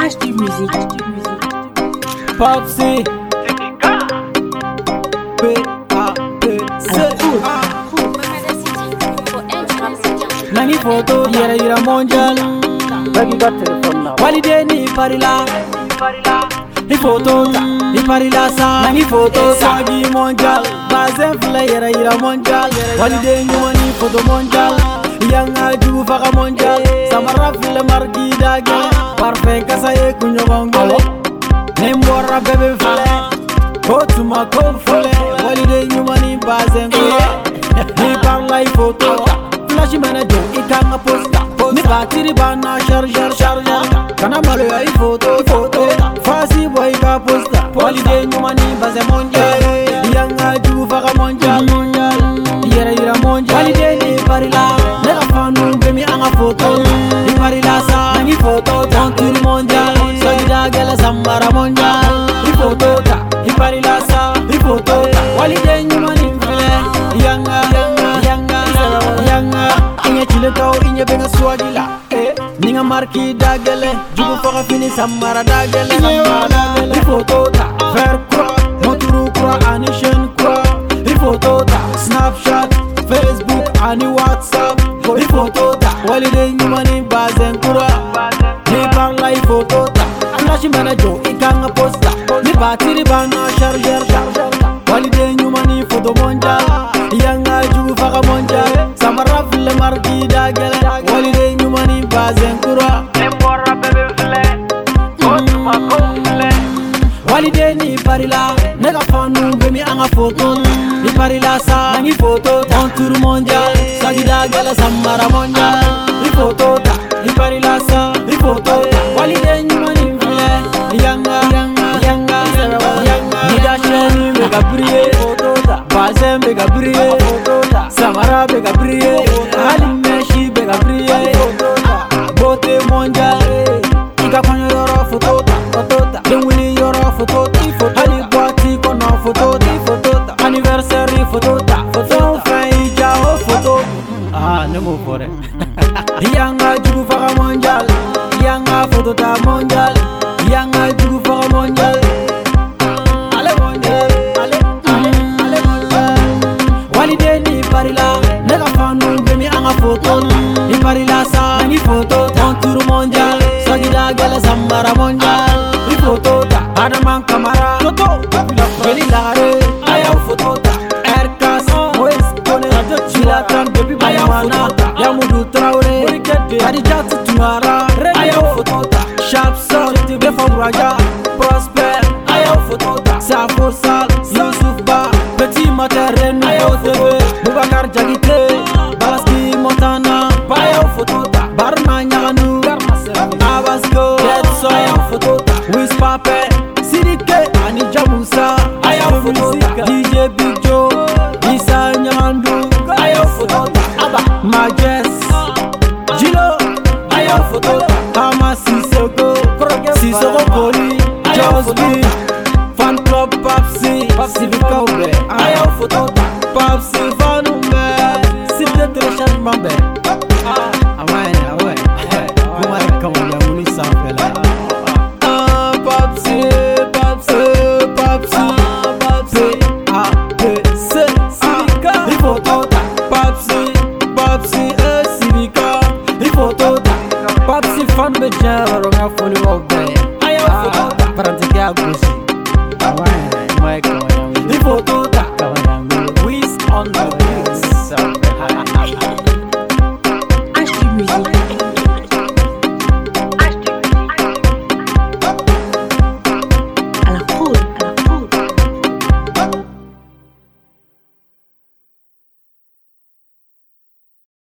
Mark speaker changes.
Speaker 1: HD Music.
Speaker 2: Popsi Nani photo yira mondial
Speaker 3: Bagi got telephone now.
Speaker 2: Walide ni parila Ni photo ta Ni parila sa Nani photo sagi mondial Bazen fila yira mondial Walide ni wani photo mondial Yanga jugu faka mondial Samara fila margi dage Parfait kasa ye kunyo bangole Nembora bebe file Kotuma kofule Walide ni wani bazen fila Ni parla i photo Flash manager ikanga posta Ni batiri bana charger Kana malo ya i photo Fasi boy ka posta Walide ni wani bazen mondial Yanga jugu faka mondial Yira mondial Walide ni parila Nega fanu bemi anga photo Ni parila sa Ni photo Tantur mondial Sogida gala sambara mondial Ni photo ta Ni parila sa Ni photo ta Walide ni wani mfile Yanga Inye chile kau inye benga swagila Ninga marki dagele Jugu faka fini sambara dagele Ni photo ta Ver kwa Moturu kwa Ani shen kwa Ni photo ta Snapchat Facebook ani WhatsApp Ni photo ta Walide nyumani bazen kura Ni parla i photo ta Flash manager ikanga posta Ni batiri bana charger Walide nyumani photo mondial Yanga jugu faka mondial Samara file margi dagele Walide nyumani bazen kura
Speaker 3: Nembora bebe file. Kotuma kofile.
Speaker 2: Walide ni parila Nega fanu bemi anga photo Ni parila sa Nangi photo Contour mondial Sagida gala samara mondial Ni photo ta Ni parila sa Ni photo ta Walide nyumani mfile Yanga Nida sheni mega brille Bazem mega brille Samara mega brille Ali meshi mega brille Bote mondial Ika kwenye yoro photo ta Dengwini yoro photo ta Hali boati kono photo ta Anniversary photo ta Photo fin jao photo nemo fore Yanga jugu faka mondial Yanga photo ta mondial Yanga jugu faka mondial Ale mondial Walide ni parila Nega fanu bemi anga photo Ni parila sa Ni photo Contour mondial Sagida gala sambara mondial Ni photo ta Adaman kamara Toto Beli lagare Ayaw photo ta Aircas Moes Kone Chilatan Baby Bayamana Yamudu Traore Kadijat Tumara Ayaw photo ta Sharp Sol Befa Braja Prosper Ayaw photo ta Safo Sal Yusuf Ba Petit Materen Ayaw TV Boubacar Jagite Balaski Montana Ayaw photo ta Barma Nyaganu Abasco Jetso Ayaw photo ta Wiz Pape Sidike Ani Jamusa Ayaw photo ta DJ Big Joe Isa Nyamandu Ayaw photo ta Aba Majes Jilo Ayaw photo ta Kama Sissoko Koli Josby Fan Club Papsi Vikaube Ayaw photo ta Papsi Fanumbe Site téléchargement be Kumare kama ya muni sampela Papsi Sirika Ni photo ta Papsi Sirika Ni photo ta Papsi fan be jara ronga foli wogbe Ayaw photo ta Parantike agusi Mwe kama ya